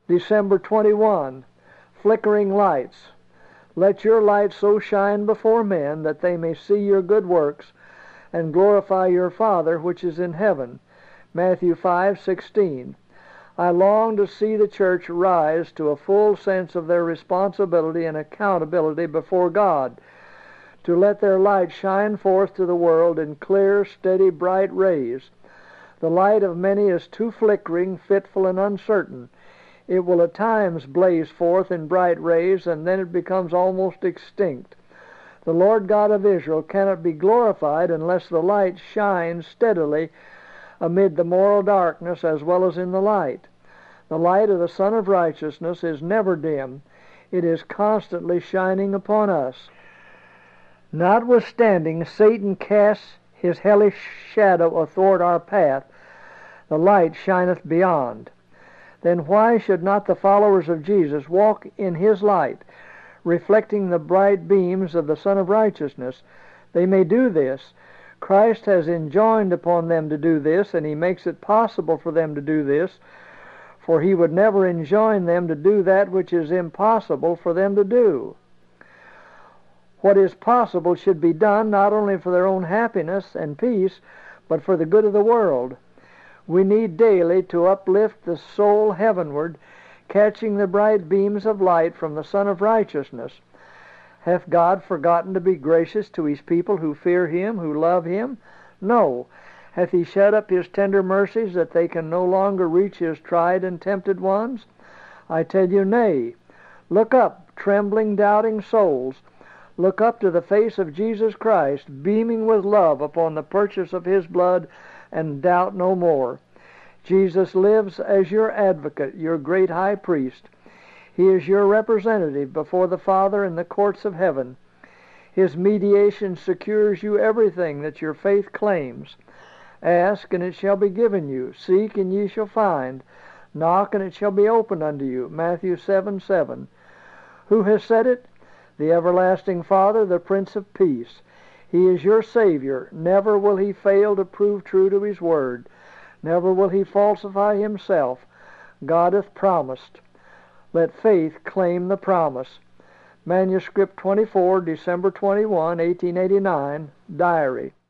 December 21, flickering lights. Let your light so shine before men that they may see your good works and glorify your Father which is in heaven. Matthew 5:16. I long to see the church rise to a full sense of their responsibility and accountability before God, to let their light shine forth to the world in clear, steady, bright rays. The light of many is too flickering, fitful, and uncertain. It will at times blaze forth in bright rays, and then it becomes almost extinct. The Lord God of Israel cannot be glorified unless the light shines steadily amid the moral darkness as well as in the light. The light of the Son of Righteousness is never dim. It is constantly shining upon us. Notwithstanding Satan casts his hellish shadow athwart our path, the light shineth beyond. Then why should not the followers of Jesus walk in his light, reflecting the bright beams of the Son of Righteousness? They may do this. Christ has enjoined upon them to do this, and he makes it possible for them to do this, for he would never enjoin them to do that which is impossible for them to do. What is possible should be done not only for their own happiness and peace, but for the good of the world. We need daily to uplift the soul heavenward, catching the bright beams of light from the Son of Righteousness. Hath God forgotten to be gracious to his people who fear him, who love him? No. Hath he shut up his tender mercies that they can no longer reach his tried and tempted ones? I tell you, nay. Look up, trembling, doubting souls. Look up to the face of Jesus Christ, beaming with love upon the purchase of his blood, and doubt no more. Jesus lives as your advocate, your great high priest. He is your representative before the Father in the courts of heaven. His mediation secures you everything that your faith claims. Ask, and it shall be given you. Seek, and ye shall find. Knock, and it shall be opened unto you. Matthew 7:7. Who has said it? The everlasting Father, the Prince of Peace. He is your Savior. Never will he fail to prove true to his word. Never will he falsify himself. God hath promised. Let faith claim the promise. Manuscript 24, December 21, 1889, Diary.